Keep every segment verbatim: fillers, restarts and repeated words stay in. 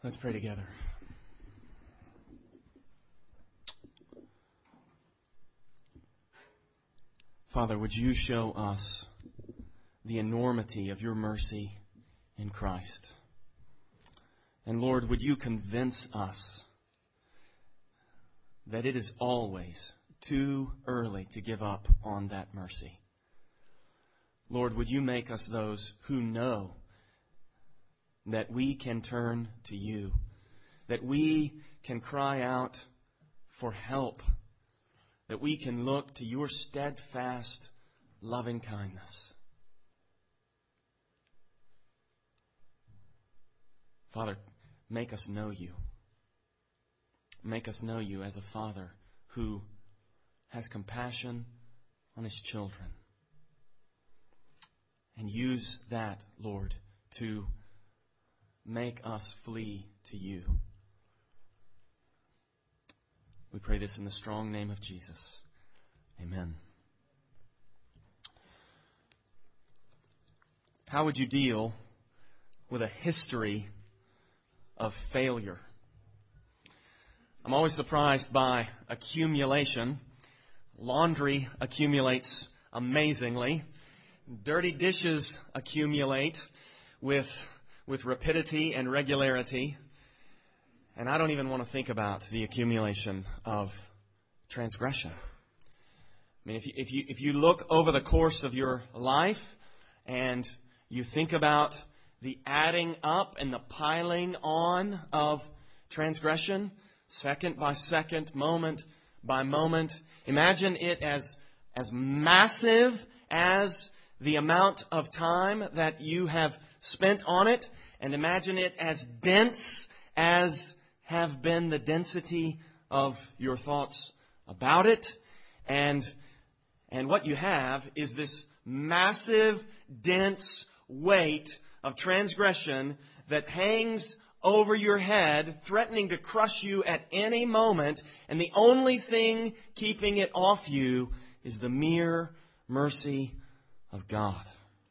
Let's pray together. Father, would you show us the enormity of your mercy in Christ? And Lord, would you convince us that it is always too early to give up on that mercy? Lord, would you make us those who know that we can turn to you, that we can cry out for help, that we can look to your steadfast, loving kindness. Father, make us know you. Make us know you as a Father who has compassion on His children. And use that, Lord, to make us flee to you. We pray this in the strong name of Jesus. Amen. How would you deal with a history of failure? I'm always surprised by accumulation. Laundry accumulates amazingly. Dirty dishes accumulate with with rapidity and regularity. And I don't even want to think about the accumulation of transgression. I mean, if you, if you, if you look over the course of your life and you think about the adding up and the piling on of transgression, second by second, moment by moment, imagine it as, as massive as the amount of time that you have spent on it, and imagine it as dense as have been the density of your thoughts about it. And, and what you have is this massive, dense weight of transgression that hangs over your head, threatening to crush you at any moment, and the only thing keeping it off you is the mere mercy of God.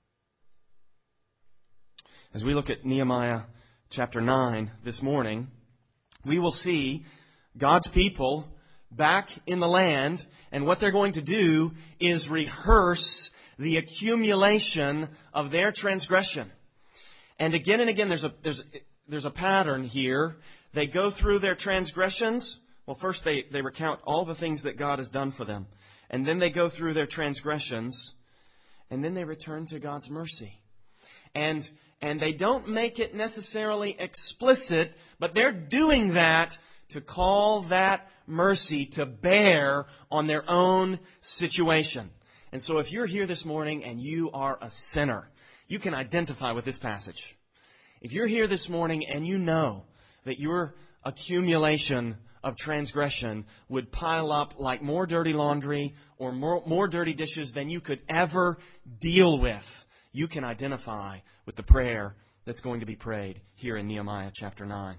As we look at Nehemiah chapter nine this morning, we will see God's people back in the land, and what they're going to do is rehearse the accumulation of their transgression. And again and again, there's a there's there's a pattern here. They go through their transgressions. Well, first they, they recount all the things that God has done for them. And then they go through their transgressions. And then they return to God's mercy. And and they don't make it necessarily explicit, but they're doing that to call that mercy to bear on their own situation. And so if you're here this morning and you are a sinner, you can identify with this passage. If you're here this morning and you know that your accumulation of transgression would pile up like more dirty laundry or more, more dirty dishes than you could ever deal with, you can identify with the prayer that's going to be prayed here in Nehemiah chapter nine.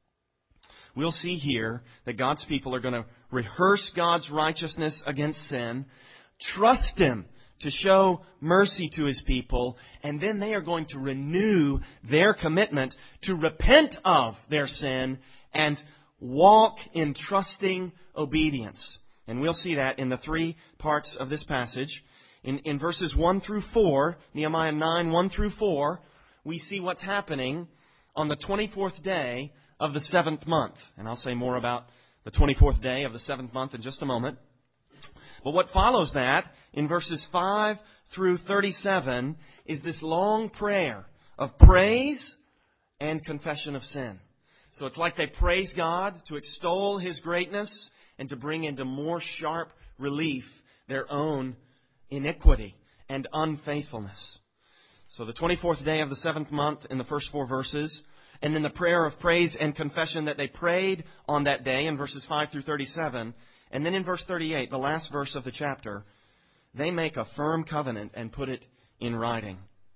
We'll see here that God's people are going to rehearse God's righteousness against sin, trust Him to show mercy to His people, and then they are going to renew their commitment to repent of their sin and walk in trusting obedience. And we'll see that in the three parts of this passage. In, in verses one through four, Nehemiah nine, one through four, we see what's happening on the twenty-fourth day of the seventh month. And I'll say more about the twenty-fourth day of the seventh month in just a moment. But what follows that, in verses five through thirty-seven, is this long prayer of praise and confession of sin. So it's like they praise God to extol His greatness and to bring into more sharp relief their own iniquity and unfaithfulness. So the twenty-fourth day of the seventh month in the first four verses, and then the prayer of praise and confession that they prayed on that day in verses five through thirty-seven. And then in verse thirty-eight, the last verse of the chapter, they make a firm covenant and put it in writing.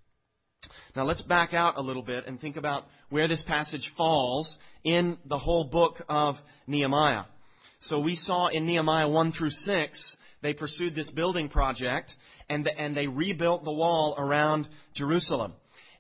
Now let's back out a little bit and think about where this passage falls in the whole book of Nehemiah. So we saw in Nehemiah one through six, they pursued this building project and, and they rebuilt the wall around Jerusalem.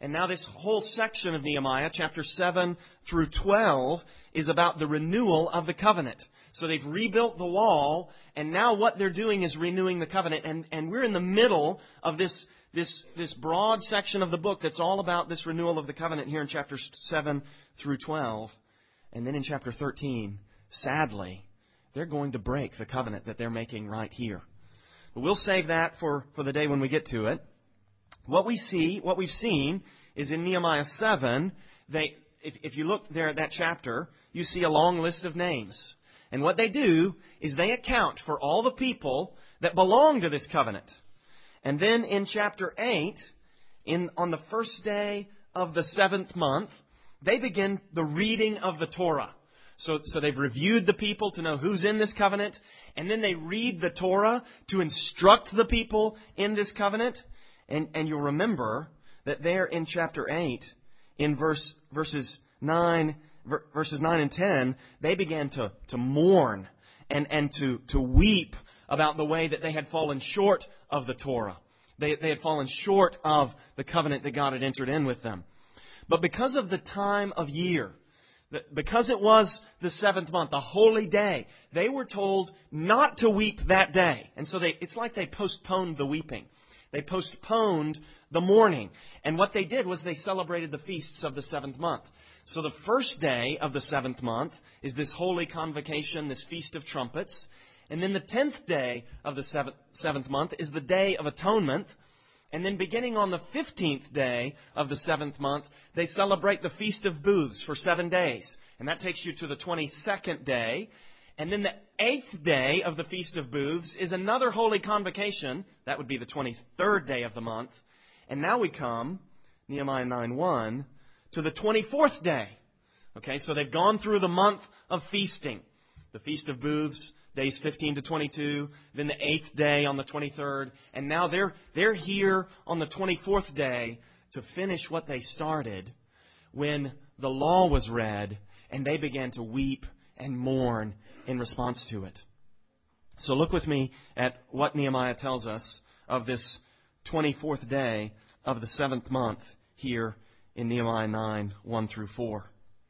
And now this whole section of Nehemiah, chapter seven through twelve, is about the renewal of the covenant. So they've rebuilt the wall, and now what they're doing is renewing the covenant. And, and we're in the middle of this, this, this broad section of the book that's all about this renewal of the covenant here in chapters seven through twelve. And then in chapter thirteen, sadly, they're going to break the covenant that they're making right here. But we'll save that for, for the day when we get to it. What we see, what we've seen, is in Nehemiah seven, they, if, if you look there at that chapter, you see a long list of names. And what they do is they account for all the people that belong to this covenant. And then in chapter eight, in, on the first day of the seventh month, they begin the reading of the Torah. So, so they've reviewed the people to know who's in this covenant, and then they read the Torah to instruct the people in this covenant. And, and you'll remember that there in chapter eight, in verse verses nine, verses nine and ten, they began to, to mourn and, and to, to weep about the way that they had fallen short of the Torah. They, they had fallen short of the covenant that God had entered in with them. But because of the time of year, because it was the seventh month, the holy day, they were told not to weep that day. And so they, it's like they postponed the weeping. They postponed the mourning. And what they did was they celebrated the feasts of the seventh month. So the first day of the seventh month is this holy convocation, this Feast of Trumpets. And then the tenth day of the seventh, seventh month is the Day of Atonement. And then beginning on the fifteenth day of the seventh month, they celebrate the Feast of Booths for seven days. And that takes you to the twenty-second day. And then the eighth day of the Feast of Booths is another holy convocation. That would be the twenty-third day of the month. And now we come, Nehemiah nine one, to the twenty-fourth day. Okay, so they've gone through the month of feasting. The Feast of Booths, days fifteen to twenty-two, then the eighth day on the twenty-third, and now they're they're here on the twenty-fourth day to finish what they started when the law was read and they began to weep and mourn in response to it. So look with me at what Nehemiah tells us of this twenty-fourth day of the seventh month here in Nehemiah nine, one through four.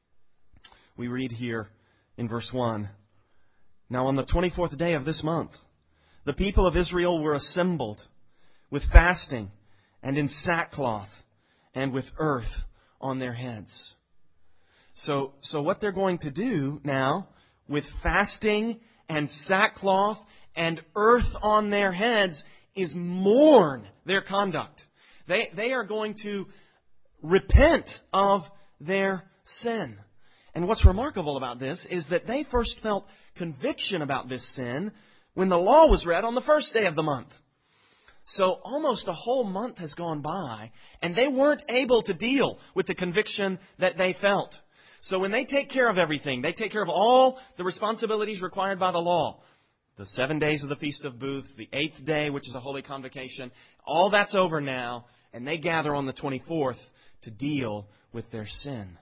We read here in verse one, "Now on the twenty-fourth day of this month, the people of Israel were assembled with fasting and in sackcloth and with earth on their heads." So, so what they're going to do now, with fasting and sackcloth and earth on their heads, is mourn their conduct. They, they are going to repent of their sin. And what's remarkable about this is that they first felt conviction about this sin when the law was read on the first day of the month. So almost a whole month has gone by, and they weren't able to deal with the conviction that they felt. So when they take care of everything, they take care of all the responsibilities required by the law. The seven days of the Feast of Booths, the eighth day, which is a holy convocation, all that's over now, and they gather on the twenty-fourth to deal with their sin.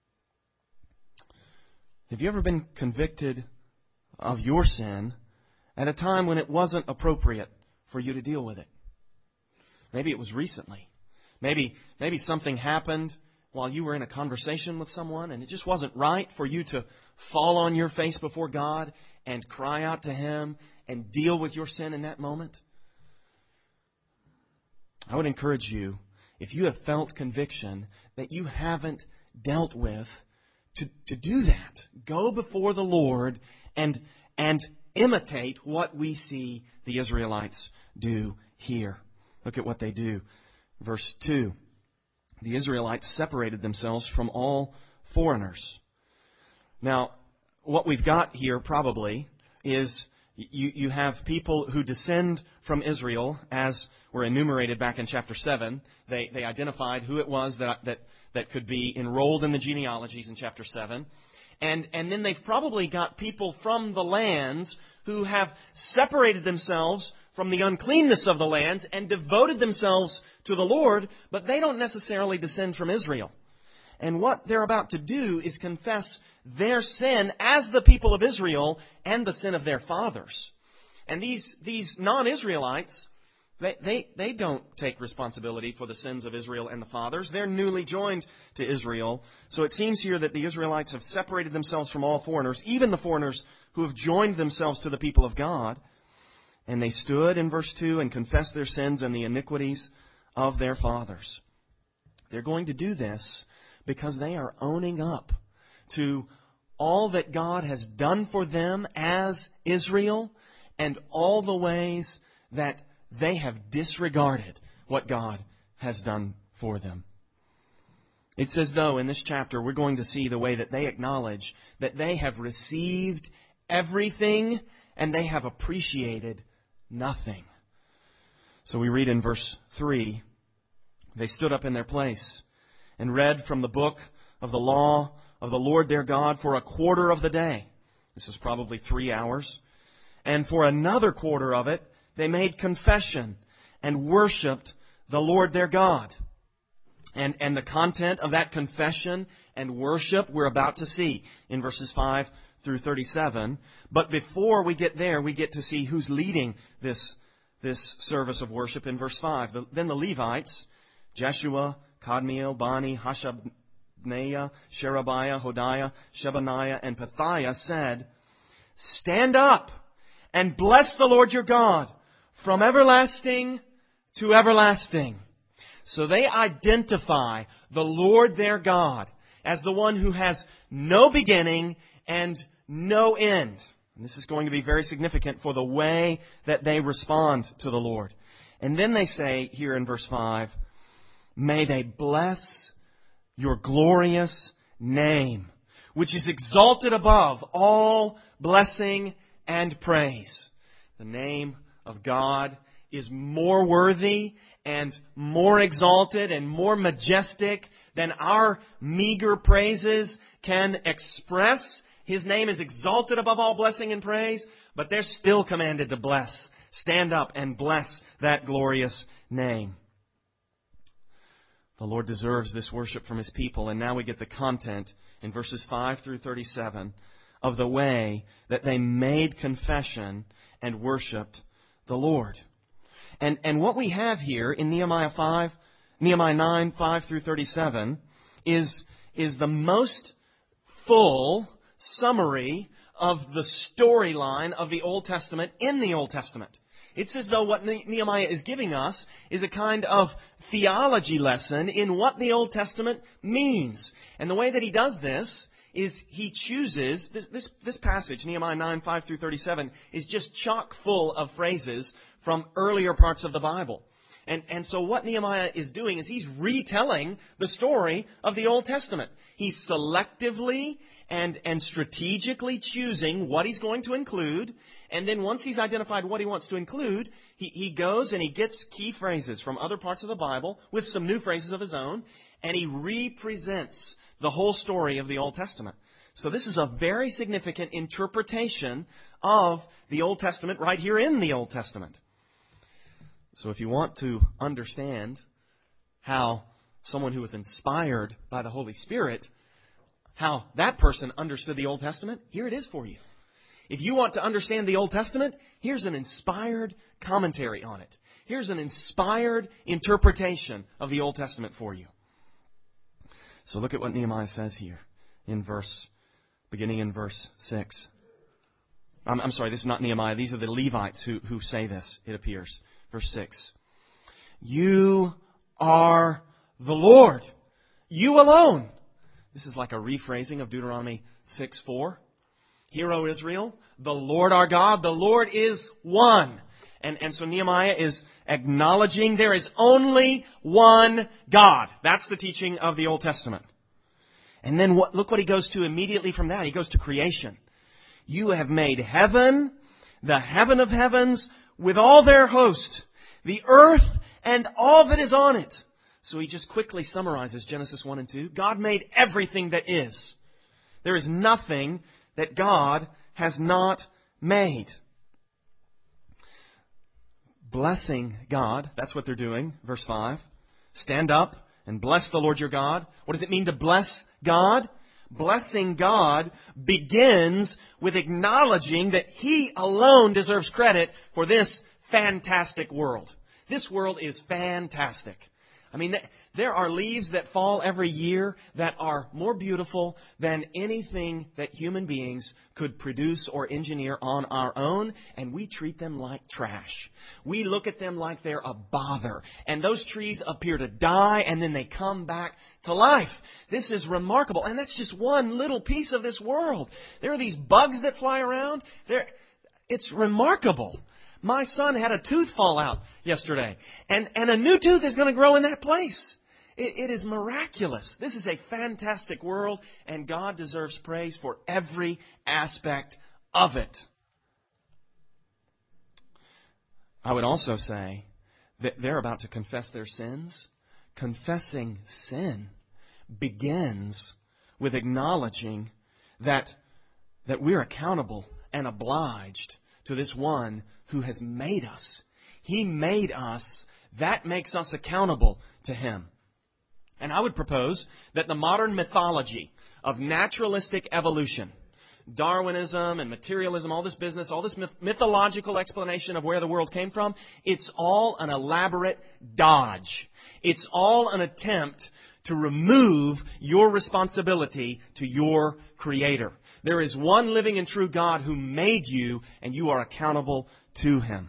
Have you ever been convicted of your sin at a time when it wasn't appropriate for you to deal with it? Maybe it was recently. Maybe, maybe something happened while you were in a conversation with someone and it just wasn't right for you to fall on your face before God and cry out to Him and deal with your sin in that moment. I would encourage you, if you have felt conviction that you haven't dealt with, to, to do that. Go before the Lord and, and imitate what we see the Israelites do here. Look at what they do. Verse two. The Israelites separated themselves from all foreigners. Now, what we've got here probably is you, you have people who descend from Israel, as were enumerated back in chapter seven. They, they identified who it was that, that, that could be enrolled in the genealogies in chapter seven. And, and then they've probably got people from the lands who have separated themselves from the uncleanness of the lands and devoted themselves to the Lord, but they don't necessarily descend from Israel. And what they're about to do is confess their sin as the people of Israel and the sin of their fathers. And these, these non-Israelites, They, they, they don't take responsibility for the sins of Israel and the fathers. They're newly joined to Israel. So it seems here that the Israelites have separated themselves from all foreigners, even the foreigners who have joined themselves to the people of God. And they stood, in verse two, and confessed their sins and the iniquities of their fathers. They're going to do this because they are owning up to all that God has done for them as Israel and all the ways that they have disregarded what God has done for them. It's as though in this chapter we're going to see the way that they acknowledge that they have received everything and they have appreciated nothing. So we read in verse three, they stood up in their place and read from the book of the law of the Lord their God for a quarter of the day. This was probably three hours. And for another quarter of it, they made confession and worshipped the Lord their God. And, and the content of that confession and worship we're about to see in verses five through thirty-seven. But before we get there, we get to see who's leading this, this service of worship in verse five. Then the Levites, Jeshua, Kadmiel, Bani, Hashabneiah, Sherebiah, Hodiah, Shebaniah, and Pethiah said, "Stand up and bless the Lord your God from everlasting to everlasting." So they identify the Lord their God as the one who has no beginning and no end. And this is going to be very significant for the way that they respond to the Lord. And then they say here in verse five, "May they bless your glorious name, which is exalted above all blessing and praise." The name of God is more worthy and more exalted and more majestic than our meager praises can express. His name is exalted above all blessing and praise, but they're still commanded to bless. Stand up and bless that glorious name. The Lord deserves this worship from His people, and now we get the content in verses five through thirty-seven of the way that they made confession and worshipped the Lord. And, and what we have here in Nehemiah five, Nehemiah nine, five through thirty-seven is, is the most full summary of the storyline of the Old Testament in the Old Testament. It's as though what Nehemiah is giving us is a kind of theology lesson in what the Old Testament means. And the way that he does this is he chooses, this, this, this passage, Nehemiah nine, five through thirty-seven, is just chock full of phrases from earlier parts of the Bible. And, and so what Nehemiah is doing is he's retelling the story of the Old Testament. He's selectively and, and strategically choosing what he's going to include. And then once he's identified what he wants to include, he, he goes and he gets key phrases from other parts of the Bible with some new phrases of his own, and he represents the whole story of the Old Testament. So this is a very significant interpretation of the Old Testament right here in the Old Testament. So if you want to understand how someone who was inspired by the Holy Spirit, how that person understood the Old Testament, here it is for you. If you want to understand the Old Testament, here's an inspired commentary on it. Here's an inspired interpretation of the Old Testament for you. So look at what Nehemiah says here in verse, beginning in verse six. I'm, I'm sorry, this is not Nehemiah. These are the Levites who, who say this, it appears. Verse six. "You are the Lord, you alone." This is like a rephrasing of Deuteronomy six four. "Hear, O Israel, the Lord our God, the Lord is one." And, and so Nehemiah is acknowledging there is only one God. That's the teaching of the Old Testament. And then what, look what he goes to immediately from that. He goes to creation. "You have made heaven, the heaven of heavens, with all their host, the earth and all that is on it." So he just quickly summarizes Genesis one and two. God made everything that is. There is nothing that God has not made. Blessing God, that's what they're doing. Verse five. "Stand up and bless the Lord your God." What does it mean to bless God? Blessing God begins with acknowledging that He alone deserves credit for this fantastic world. This world is fantastic. I mean, there are leaves that fall every year that are more beautiful than anything that human beings could produce or engineer on our own, and we treat them like trash. We look at them like they're a bother, and those trees appear to die, and then they come back to life. This is remarkable, and that's just one little piece of this world. There are these bugs that fly around. They're, it's remarkable. My son had a tooth fall out yesterday, and, and a new tooth is going to grow in that place. It, it is miraculous. This is a fantastic world, and God deserves praise for every aspect of it. I would also say that they're about to confess their sins. Confessing sin begins with acknowledging that, that we're accountable and obliged to this one who has made us. He made us. That makes us accountable to Him. And I would propose that the modern mythology of naturalistic evolution, Darwinism and materialism, all this business, all this myth- mythological explanation of where the world came from, it's all an elaborate dodge. It's all an attempt to remove your responsibility to your Creator. There is one living and true God who made you, and you are accountable to Him.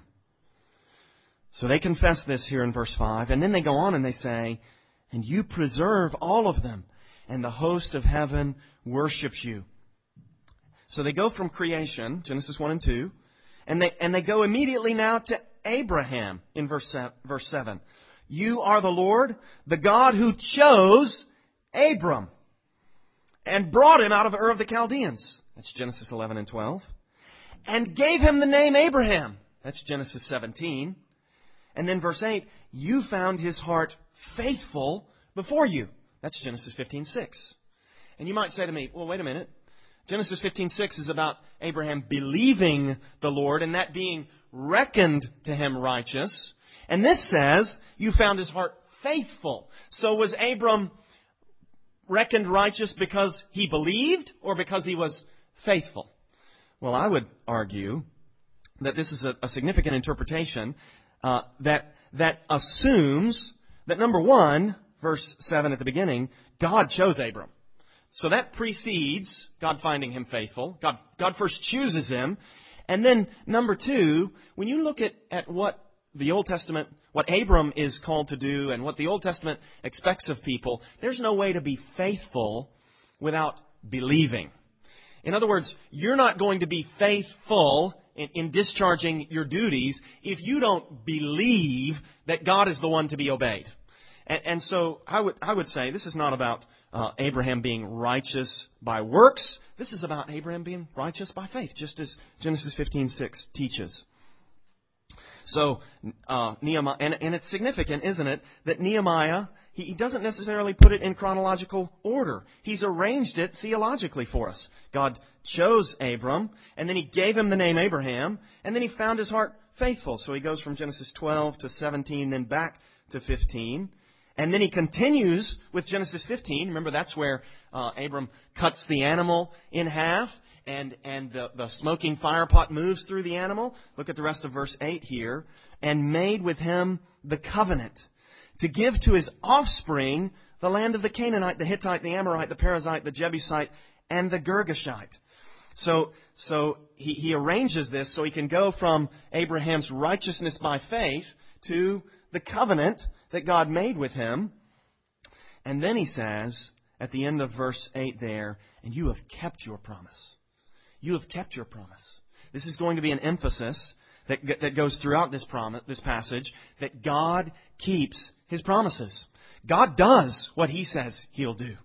So they confess this here in verse five, and then they go on and they say, and you preserve all of them, and the host of heaven worships you. So they go from creation, Genesis one and two, and they and they go immediately now to Abraham in verse verse seven. You are the Lord, the God who chose Abram and brought him out of Ur of the Chaldeans. That's Genesis eleven and twelve. And gave him the name Abraham. That's Genesis seventeen. And then verse eight, you found his heart faithful before you. That's Genesis fifteen six. And you might say to me, well, wait a minute. Genesis fifteen six is about Abraham believing the Lord and that being reckoned to him righteous. And this says, you found his heart faithful. So was Abram reckoned righteous because he believed or because he was faithful? Well, I would argue that this is a, a significant interpretation uh, that that assumes that, number one, verse seven at the beginning, God chose Abram. So that precedes God finding him faithful. God, God first chooses him. And then, number two, when you look at, at what the Old Testament, what Abram is called to do and what the Old Testament expects of people, there's no way to be faithful without believing. In other words, you're not going to be faithful in, in discharging your duties if you don't believe that God is the one to be obeyed. And, and so I would I would say this is not about uh, Abraham being righteous by works. This is about Abraham being righteous by faith, just as Genesis fifteen six teaches. So uh, Nehemiah, and, and it's significant, isn't it, that Nehemiah, he, he doesn't necessarily put it in chronological order. He's arranged it theologically for us. God chose Abram, and then He gave him the name Abraham, and then He found his heart faithful. So he goes from Genesis twelve to seventeen, then back to fifteen. And then he continues with Genesis fifteen. Remember, that's where uh, Abram cuts the animal in half, and, and the, the smoking fire pot moves through the animal. Look at the rest of verse eight here. And made with him the covenant to give to his offspring the land of the Canaanite, the Hittite, the Amorite, the Perizzite, the Jebusite, and the Girgashite. So, so he, he arranges this so he can go from Abraham's righteousness by faith to the covenant that God made with him. And then he says, at the end of verse eight there, and you have kept your promise. You have kept your promise. This is going to be an emphasis that, that goes throughout this promise, this passage, that God keeps His promises. God does what He says He'll do.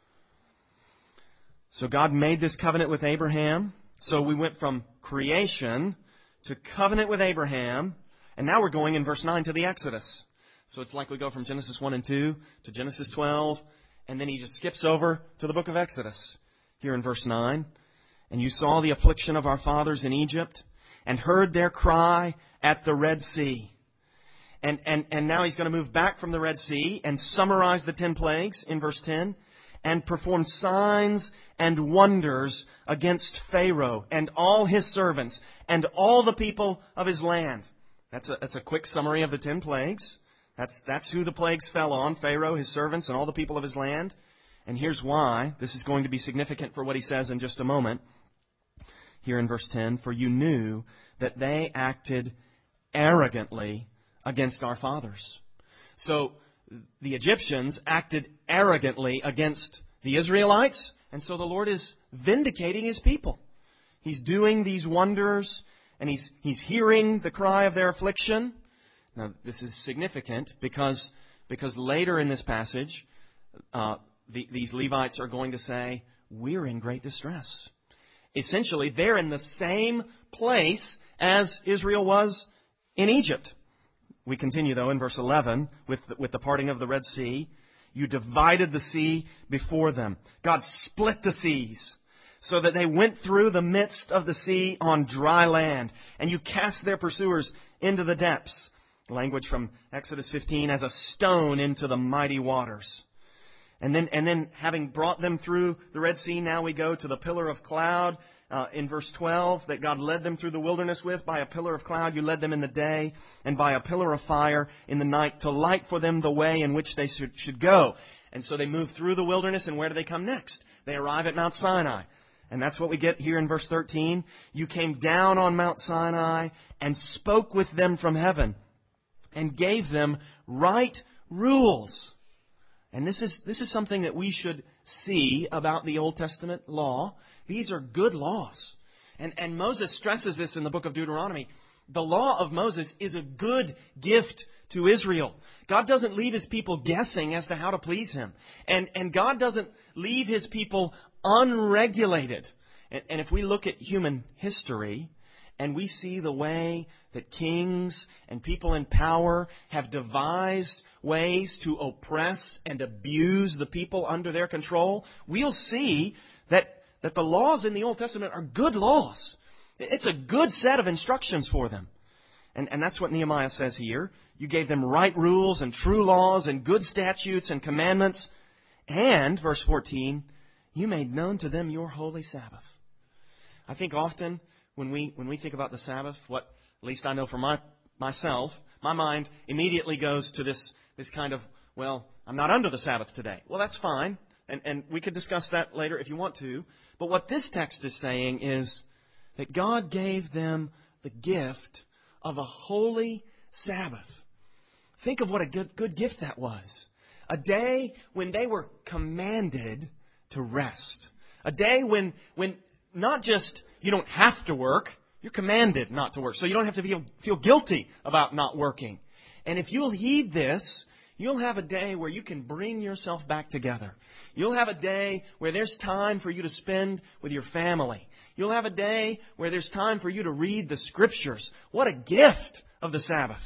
So God made this covenant with Abraham. So we went from creation to covenant with Abraham. And now we're going in verse nine to the Exodus. So it's like we go from Genesis one and two to Genesis twelve, and then he just skips over to the book of Exodus. Here in verse nine, and you saw the affliction of our fathers in Egypt, and heard their cry at the Red Sea. And, and, and now he's going to move back from the Red Sea and summarize the ten plagues in verse ten, and perform signs and wonders against Pharaoh and all his servants and all the people of his land. That's a, that's a quick summary of the ten plagues. That's, that's who the plagues fell on, Pharaoh, his servants, and all the people of his land. And here's why. This is going to be significant for what he says in just a moment. Here in verse ten, for you knew that they acted arrogantly against our fathers. So the Egyptians acted arrogantly against the Israelites, and so the Lord is vindicating His people. He's doing these wonders, and He's, he's hearing the cry of their affliction. Now, this is significant because, because later in this passage, uh, the, these Levites are going to say, we're in great distress. Essentially, they're in the same place as Israel was in Egypt. We continue, though, in verse eleven with the, with the parting of the Red Sea. You divided the sea before them. God split the seas so that they went through the midst of the sea on dry land. And you cast their pursuers into the depths. Language from Exodus fifteen, as a stone into the mighty waters. And then, and then having brought them through the Red Sea, now we go to the pillar of cloud uh, in verse twelve that God led them through the wilderness with. By a pillar of cloud you led them in the day, and by a pillar of fire in the night to light for them the way in which they should, should go. And so they move through the wilderness, and where do they come next? They arrive at Mount Sinai. And that's what we get here in verse thirteen. You came down on Mount Sinai and spoke with them from heaven and gave them right rules. And this is this is something that we should see about the Old Testament law. These are good laws. And, and Moses stresses this in the book of Deuteronomy. The law of Moses is a good gift to Israel. God doesn't leave His people guessing as to how to please Him. And, and God doesn't leave His people unregulated. And, and if we look at human history, and we see the way that kings and people in power have devised ways to oppress and abuse the people under their control, we'll see that, that the laws in the Old Testament are good laws. It's a good set of instructions for them. And, and that's what Nehemiah says here. You gave them right rules and true laws and good statutes and commandments. And, verse fourteen, you made known to them your holy Sabbath. I think often When we when we think about the Sabbath, what at least I know for my myself, my mind immediately goes to this this kind of, well, I'm not under the Sabbath today. Well, that's fine, and and we could discuss that later if you want to. But what this text is saying is that God gave them the gift of a holy Sabbath. Think of what a good good gift that was. A day when they were commanded to rest. A day when when not just you don't have to work, you're commanded not to work. So you don't have to feel, feel guilty about not working. And if you'll heed this, you'll have a day where you can bring yourself back together. You'll have a day where there's time for you to spend with your family. You'll have a day where there's time for you to read the Scriptures. What a gift of the Sabbath.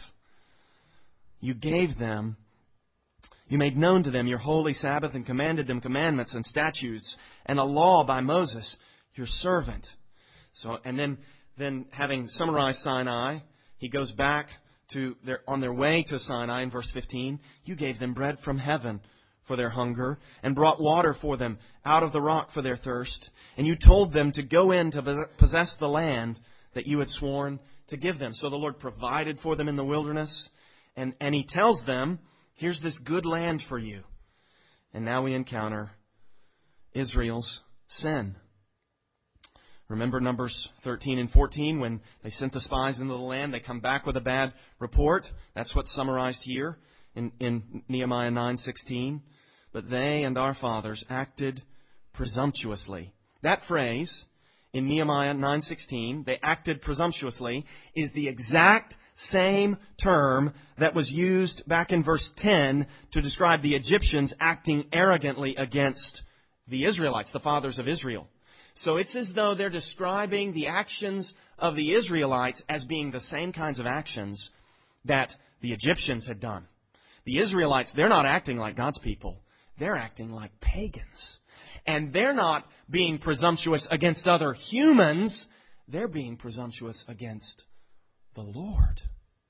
You gave them, you made known to them your holy Sabbath and commanded them commandments and statutes and a law by Moses, your servant. So, and then, then having summarized Sinai, he goes back to their, on their way to Sinai in verse fifteen. You gave them bread from heaven for their hunger and brought water for them out of the rock for their thirst. And you told them to go in to possess the land that you had sworn to give them. So the Lord provided for them in the wilderness. And, and He tells them, here's this good land for you. And now we encounter Israel's sin. Remember Numbers thirteen and fourteen, when they sent the spies into the land, they come back with a bad report. That's what's summarized here in, in Nehemiah nine sixteen. But they and our fathers acted presumptuously. That phrase in Nehemiah nine sixteen, they acted presumptuously, is the exact same term that was used back in verse ten to describe the Egyptians acting arrogantly against the Israelites, the fathers of Israel. So it's as though they're describing the actions of the Israelites as being the same kinds of actions that the Egyptians had done. The Israelites, they're not acting like God's people. They're acting like pagans. And they're not being presumptuous against other humans. They're being presumptuous against the Lord.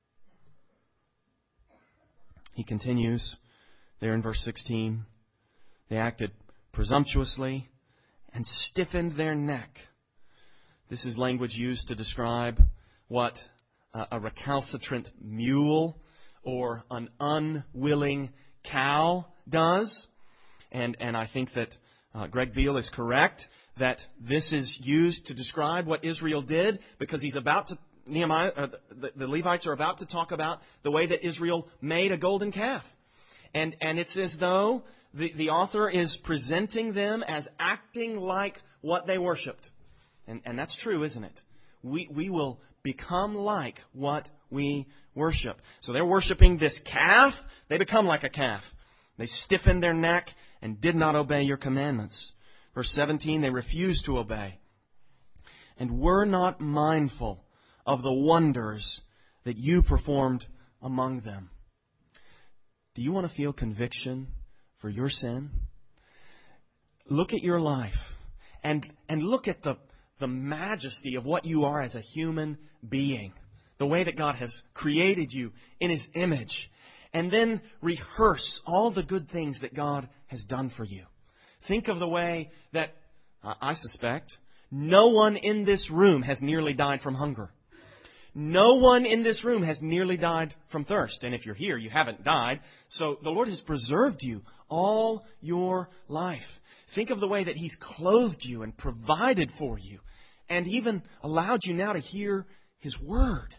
He continues there in verse sixteen. They acted presumptuously and stiffened their neck. This is language used to describe what uh, a recalcitrant mule or an unwilling cow does. And, and I think that uh, Greg Beale is correct that this is used to describe what Israel did, because he's about to, Nehemiah, uh, the, the Levites are about to talk about the way that Israel made a golden calf. And, and it's as though the, the author is presenting them as acting like what they worshipped. And, and that's true, isn't it? We, we will become like what we worship. So they're worshiping this calf. They become like a calf. They stiffened their neck and did not obey your commandments. Verse seventeen, they refused to obey and were not mindful of the wonders that you performed among them. Do you want to feel conviction for your sin? Look at your life and, and look at the, the majesty of what you are as a human being. The way that God has created you in His image. And then rehearse all the good things that God has done for you. Think of the way that, uh, I suspect, no one in this room has nearly died from hunger. No one in this room has nearly died from thirst. And if you're here, you haven't died. So the Lord has preserved you all your life. Think of the way that He's clothed you and provided for you. And even allowed you now to hear His Word.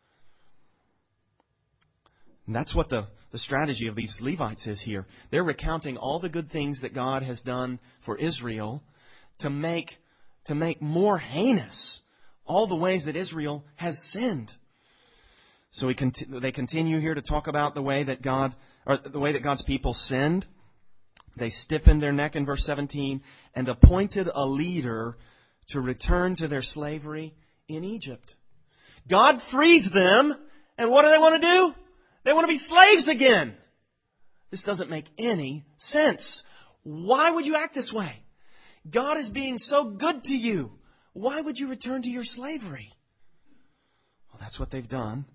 And that's what the, the strategy of these Levites is here. They're recounting all the good things that God has done for Israel to make, to make more heinous all the ways that Israel has sinned. So we cont- they continue here to talk about the way that God, or the way that God's people sinned. They stiffened their neck in verse seventeen and appointed a leader to return to their slavery in Egypt. God frees them, and what do they want to do? They want to be slaves again. This doesn't make any sense. Why would you act this way? God is being so good to you. Why would you return to your slavery? Well, that's what they've done.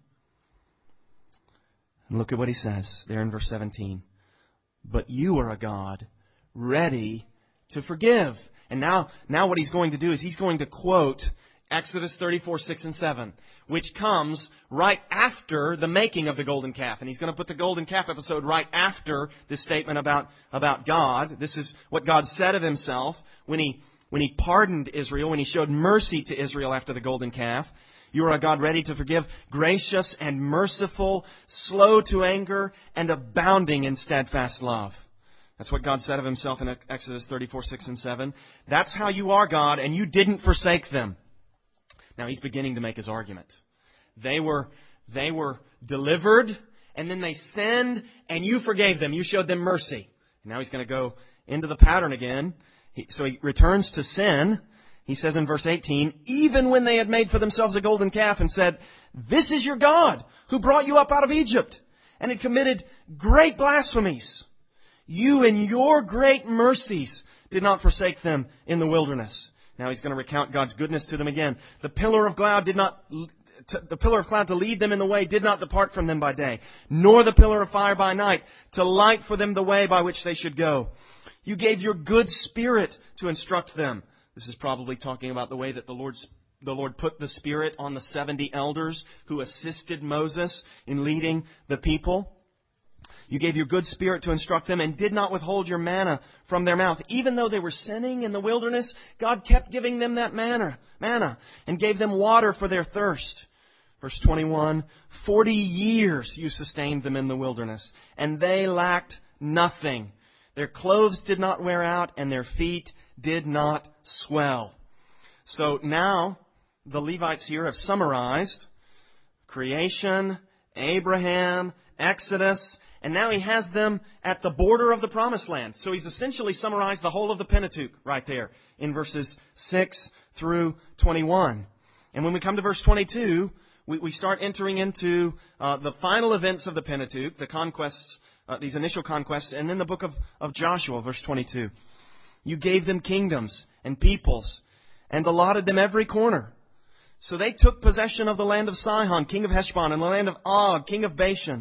And look at what He says there in verse seventeen. But you are a God ready to forgive. And now, now what He's going to do is He's going to quote Exodus thirty-four, six and seven, which comes right after the making of the golden calf. And He's going to put the golden calf episode right after this statement about, about God. This is what God said of Himself when He, when He pardoned Israel, when He showed mercy to Israel after the golden calf. You are a God ready to forgive, gracious and merciful, slow to anger, and abounding in steadfast love. That's what God said of Himself in Exodus thirty-four, six and seven. That's how you are, God, and you didn't forsake them. Now He's beginning to make His argument. They were, they were delivered, and then they sinned, and you forgave them. You showed them mercy. And now He's going to go into the pattern again. He, so He returns to sin. He says in verse eighteen, even when they had made for themselves a golden calf and said, this is your God who brought you up out of Egypt, and had committed great blasphemies. You in your great mercies did not forsake them in the wilderness. Now He's going to recount God's goodness to them again. The pillar of cloud did not, the pillar of cloud to lead them in the way did not depart from them by day, nor the pillar of fire by night to light for them the way by which they should go. You gave your good Spirit to instruct them. This is probably talking about the way that the Lord's, the Lord put the Spirit on the seventy elders who assisted Moses in leading the people. You gave your good Spirit to instruct them and did not withhold your manna from their mouth. Even though they were sinning in the wilderness, God kept giving them that manna, manna and gave them water for their thirst. Verse twenty-one, forty years you sustained them in the wilderness, and they lacked nothing. Their clothes did not wear out, and their feet did not swell. So now the Levites here have summarized creation, Abraham, Exodus, and now he has them at the border of the Promised Land. So he's essentially summarized the whole of the Pentateuch right there in verses six through twenty-one. And when we come to verse twenty-two, we, we start entering into uh, the final events of the Pentateuch, the conquests, uh, these initial conquests, and then the book of, of Joshua, verse twenty-two. You gave them kingdoms and peoples and allotted them every corner. So they took possession of the land of Sihon, king of Heshbon, and the land of Og, king of Bashan.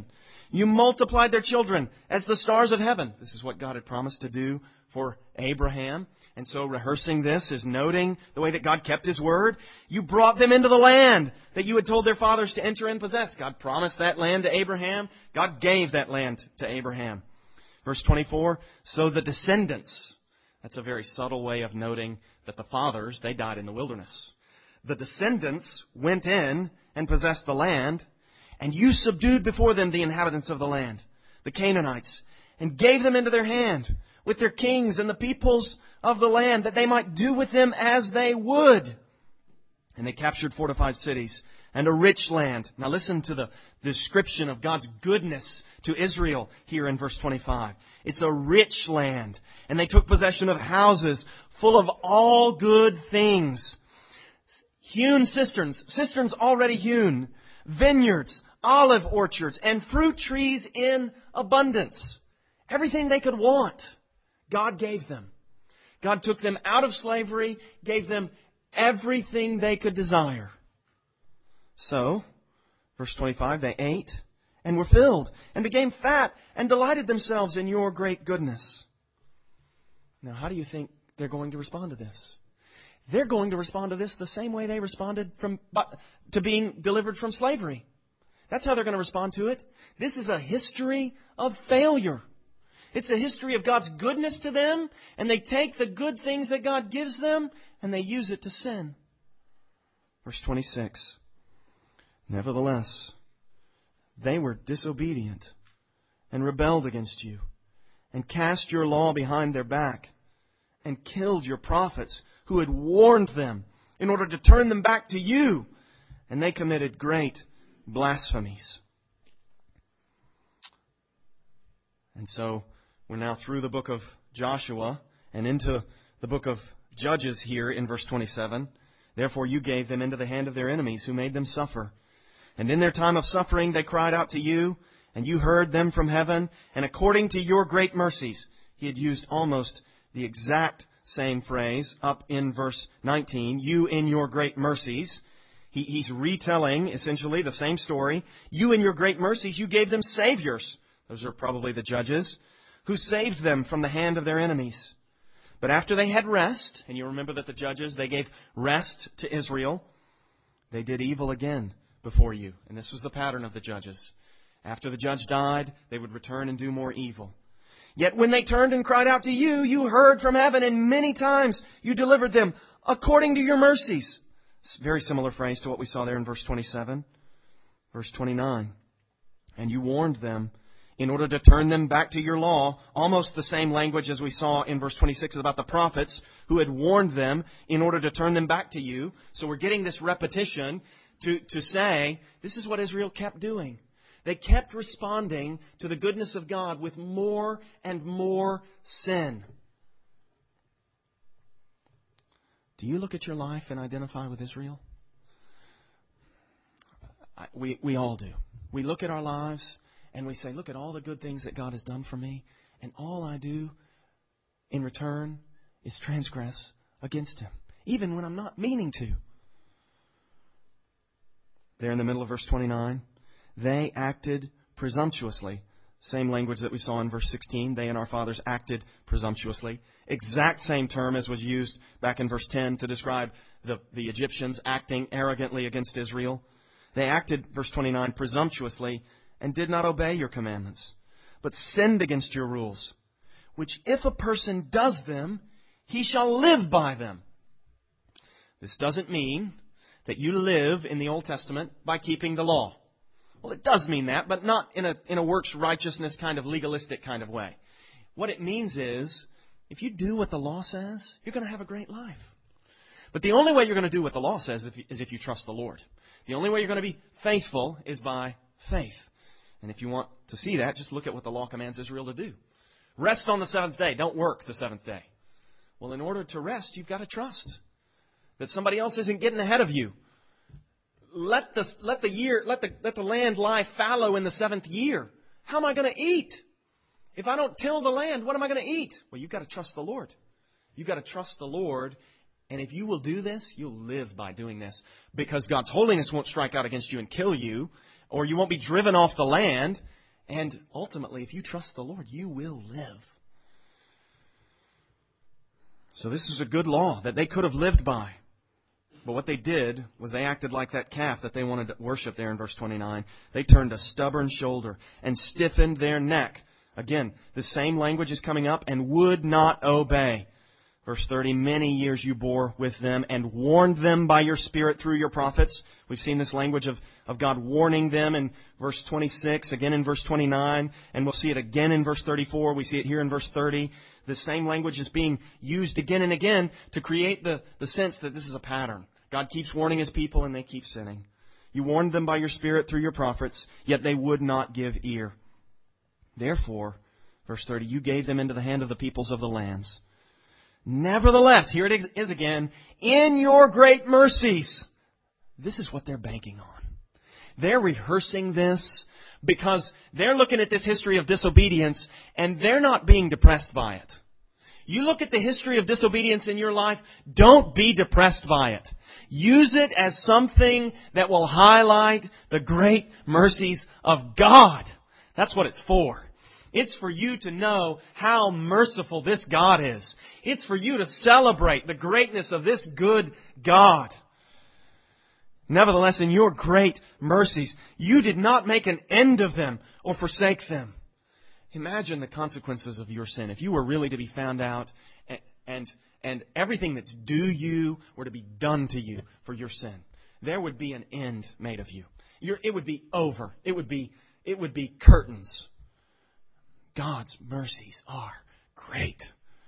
You multiplied their children as the stars of heaven. This is what God had promised to do for Abraham. And so rehearsing this is noting the way that God kept His word. You brought them into the land that you had told their fathers to enter and possess. God promised that land to Abraham. God gave that land to Abraham. Verse twenty-four, so the descendants, that's a very subtle way of noting that the fathers, they died in the wilderness. The descendants went in and possessed the land, and you subdued before them the inhabitants of the land, the Canaanites, and gave them into their hand with their kings and the peoples of the land, that they might do with them as they would. And they captured fortified cities and a rich land. Now listen to the description of God's goodness to Israel here in verse twenty-five. It's a rich land. And they took possession of houses full of all good things. Hewn cisterns, cisterns already hewn, vineyards, olive orchards, and fruit trees in abundance. Everything they could want, God gave them. God took them out of slavery, gave them everything they could desire. So, verse twenty-five, they ate and were filled and became fat and delighted themselves in your great goodness. Now, how do you think they're going to respond to this? They're going to respond to this the same way they responded from to being delivered from slavery. That's how they're going to respond to it. This is a history of failure. It's a history of God's goodness to them, and they take the good things that God gives them, and they use it to sin. Verse twenty-six, nevertheless, they were disobedient and rebelled against you, and cast your law behind their back, and killed your prophets who had warned them in order to turn them back to you, and they committed great blasphemies. And so we're now through the book of Joshua and into the book of Judges here in verse twenty-seven. Therefore you gave them into the hand of their enemies, who made them suffer. And in their time of suffering they cried out to you, and you heard them from heaven, and according to your great mercies. He had used almost the exact same phrase up in verse nineteen. You in your great mercies. He, he's retelling essentially the same story. You in your great mercies, you gave them saviors. Those are probably the judges, who saved them from the hand of their enemies. But after they had rest, and you remember that the judges, they gave rest to Israel, they did evil again before you. And this was the pattern of the judges. After the judge died, they would return and do more evil. Yet when they turned and cried out to you, you heard from heaven, and many times you delivered them according to your mercies. It's a very similar phrase to what we saw there in verse twenty-seven. Verse twenty-nine. And you warned them in order to turn them back to your law. Almost the same language as we saw in verse twenty-six about the prophets who had warned them in order to turn them back to you. So we're getting this repetition to, to say, this is what Israel kept doing. They kept responding to the goodness of God with more and more sin. Do you look at your life and identify with Israel? I, we, we all do. We look at our lives and we say, look at all the good things that God has done for me, and all I do in return is transgress against Him, even when I'm not meaning to. There in the middle of verse twenty-nine, they acted presumptuously. Same language that we saw in verse sixteen. They and our fathers acted presumptuously. Exact same term as was used back in verse ten to describe the, the Egyptians acting arrogantly against Israel. They acted, verse twenty-nine, presumptuously and did not obey your commandments, but sinned against your rules, which if a person does them, he shall live by them. This doesn't mean that you live in the Old Testament by keeping the law. Well, it does mean that, but not in a in a works righteousness kind of legalistic kind of way. What it means is, if you do what the law says, you're going to have a great life. But the only way you're going to do what the law says is if you trust the Lord. The only way you're going to be faithful is by faith. And if you want to see that, just look at what the law commands Israel to do. Rest on the seventh day. Don't work the seventh day. Well, in order to rest, you've got to trust that somebody else isn't getting ahead of you. Let the let the year let the let the land lie fallow in the seventh year. How am I going to eat? If I don't till the land, what am I going to eat? Well, you've got to trust the Lord. You've got to trust the Lord. And if you will do this, you'll live by doing this. Because God's holiness won't strike out against you and kill you, or you won't be driven off the land, And ultimately, if you trust the Lord, you will live. So this is a good law that they could have lived by. But what they did was they acted like that calf that they wanted to worship there in verse twenty-nine. They turned a stubborn shoulder and stiffened their neck. Again, the same language is coming up, and would not obey. Verse thirty, many years you bore with them and warned them by your Spirit through your prophets. We've seen this language of, of God warning them in verse twenty-six, again in verse twenty-nine, and we'll see it again in verse thirty-four. We see it here in verse thirty. The same language is being used again and again to create the, the sense that this is a pattern. God keeps warning His people and they keep sinning. You warned them by your Spirit through your prophets, yet they would not give ear. Therefore, verse thirty, you gave them into the hand of the peoples of the lands. Nevertheless, here it is again, in your great mercies. This is what they're banking on. They're rehearsing this because they're looking at this history of disobedience and they're not being depressed by it. You look at the history of disobedience in your life, don't be depressed by it. Use it as something that will highlight the great mercies of God. That's what it's for. It's for you to know how merciful this God is. It's for you to celebrate the greatness of this good God. Nevertheless, in your great mercies, you did not make an end of them or forsake them. Imagine the consequences of your sin. If you were really to be found out and, and, and everything that's due you were to be done to you for your sin, there would be an end made of you. You're, it would be over. It would be, it would be curtains. God's mercies are great.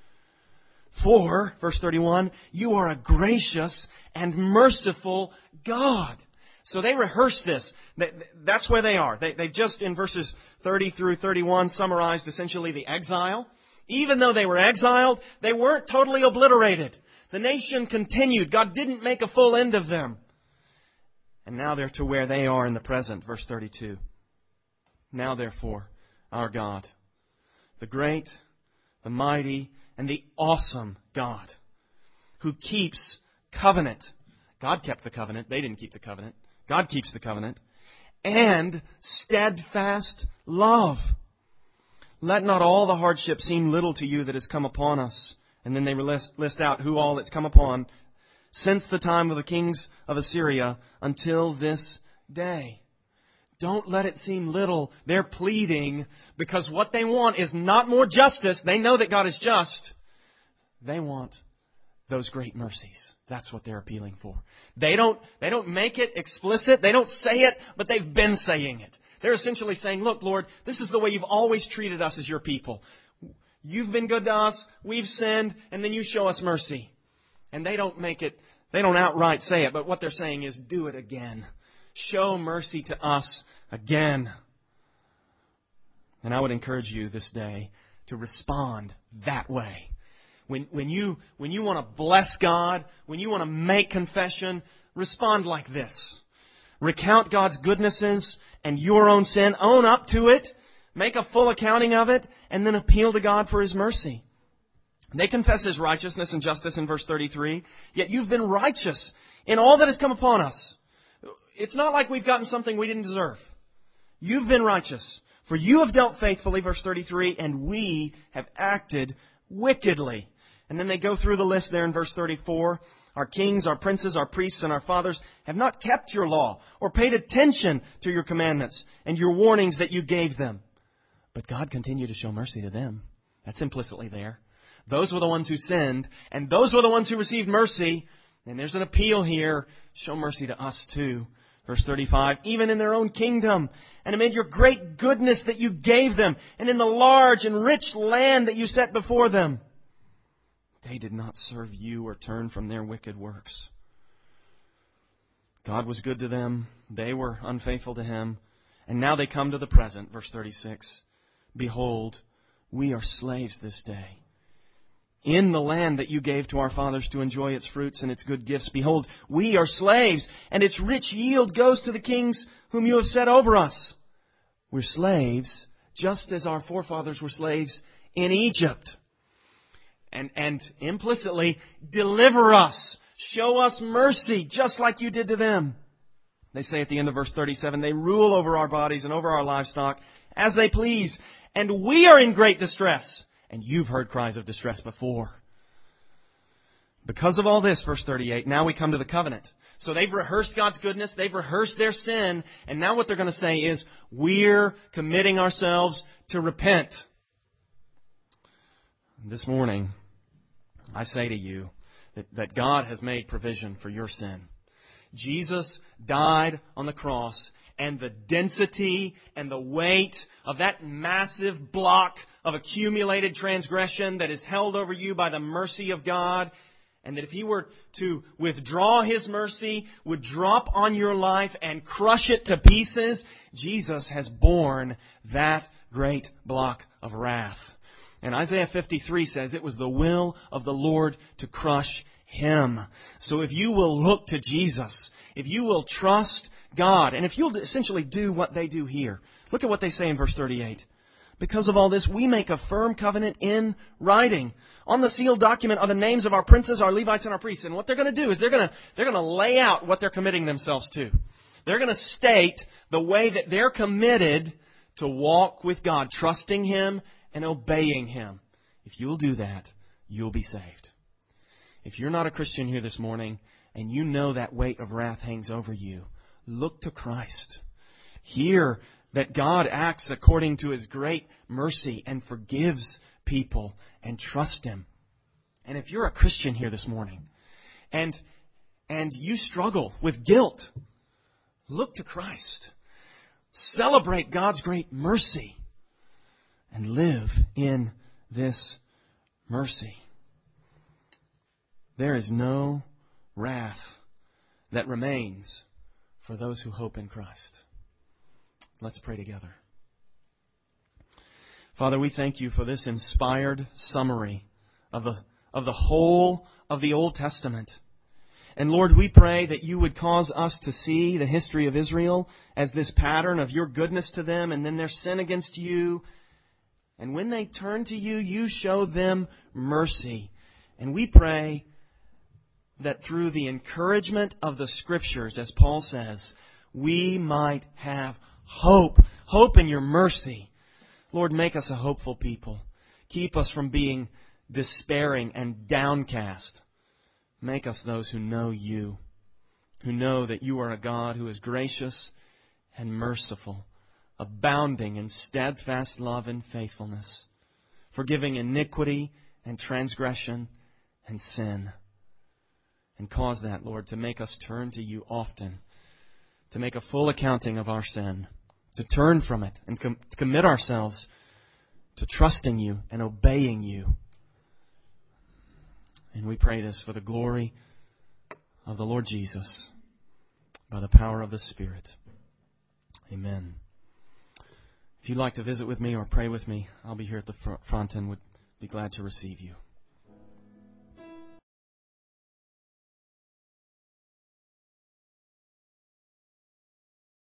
For, verse thirty-one, you are a gracious and merciful God. So they rehearse this. That's where they are. They, they've just, in verses thirty through thirty-one, summarized essentially the exile. Even though they were exiled, they weren't totally obliterated. The nation continued. God didn't make a full end of them. And now they're to where they are in the present, verse thirty-two. Now, therefore, our God, the great, the mighty, and the awesome God, who keeps covenant. God kept the covenant. They didn't keep the covenant. God keeps the covenant. And steadfast love. Let not all the hardship seem little to you that has come upon us. And then they list, list out who all it's come upon since the time of the kings of Assyria until this day. Don't let it seem little. They're pleading because what they want is not more justice. They know that God is just. They want those great mercies. That's what they're appealing for. They don't, they don't make it explicit. They don't say it, but they've been saying it. They're essentially saying, look, Lord, this is the way you've always treated us as your people. You've been good to us. We've sinned. And then you show us mercy. And they don't make it, they don't outright say it, but what they're saying is do it again. Show mercy to us again. And I would encourage you this day to respond that way. When, when you, when you want to bless God, when you want to make confession, respond like this. Recount God's goodnesses and your own sin. Own up to it. Make a full accounting of it. And then appeal to God for His mercy. They confess His righteousness and justice in verse thirty-three. Yet you've been righteous in all that has come upon us. It's not like we've gotten something we didn't deserve. You've been righteous. For you have dealt faithfully, verse thirty-three, and we have acted wickedly. And then they go through the list there in verse thirty-four. Our kings, our princes, our priests, and our fathers have not kept your law or paid attention to your commandments and your warnings that you gave them. But God continued to show mercy to them. That's implicitly there. Those were the ones who sinned, and those were the ones who received mercy. And there's an appeal here. Show mercy to us too. Verse thirty-five, even in their own kingdom, and amid your great goodness that you gave them, and in the large and rich land that you set before them, they did not serve you or turn from their wicked works. God was good to them. They were unfaithful to Him. And now they come to the present, verse thirty-six. Behold, we are slaves this day. In the land that you gave to our fathers to enjoy its fruits and its good gifts, behold, we are slaves, and its rich yield goes to the kings whom you have set over us. We're slaves, just as our forefathers were slaves in Egypt. And, and implicitly, deliver us. Show us mercy, just like you did to them. They say at the end of verse thirty-seven, they rule over our bodies and over our livestock as they please, and we are in great distress. And you've heard cries of distress before. Because of all this, verse thirty-eight, now we come to the covenant. So they've rehearsed God's goodness, they've rehearsed their sin, and now what they're going to say is, we're committing ourselves to repent. This morning, I say to you that, that God has made provision for your sin. Jesus died on the cross, and the density and the weight of that massive block of accumulated transgression that is held over you by the mercy of God, and that if He were to withdraw His mercy, would drop on your life and crush it to pieces, Jesus has borne that great block of wrath. And Isaiah fifty-three says it was the will of the Lord to crush Him. So if you will look to Jesus, if you will trust God, and if you'll essentially do what they do here, look at what they say in verse thirty-eight. Because of all this, we make a firm covenant in writing. On the sealed document are the names of our princes, our Levites, and our priests. And what they're going to do is they're going to, they're going to lay out what they're committing themselves to. They're going to state the way that they're committed to walk with God, trusting Him and obeying Him. If you'll do that, you'll be saved. If you're not a Christian here this morning and you know that weight of wrath hangs over you, look to Christ. Hear that God acts according to His great mercy and forgives people, and trust Him. And if you're a Christian here this morning and, and you struggle with guilt, look to Christ. Celebrate God's great mercy and live in this mercy. There is no wrath that remains for those who hope in Christ. Let's pray together. Father, we thank You for this inspired summary of the, of the whole of the Old Testament. And Lord, we pray that You would cause us to see the history of Israel as this pattern of Your goodness to them and then their sin against You. And when they turn to You, You show them mercy. And we pray that through the encouragement of the Scriptures, as Paul says, we might have hope. Hope in Your mercy. Lord, make us a hopeful people. Keep us from being despairing and downcast. Make us those who know You, who know that You are a God who is gracious and merciful, abounding in steadfast love and faithfulness, forgiving iniquity and transgression and sin. And cause that, Lord, to make us turn to You often, to make a full accounting of our sin, to turn from it and com- to commit ourselves to trusting You and obeying You. And we pray this for the glory of the Lord Jesus, by the power of the Spirit. Amen. If you'd like to visit with me or pray with me, I'll be here at the front and would be glad to receive you.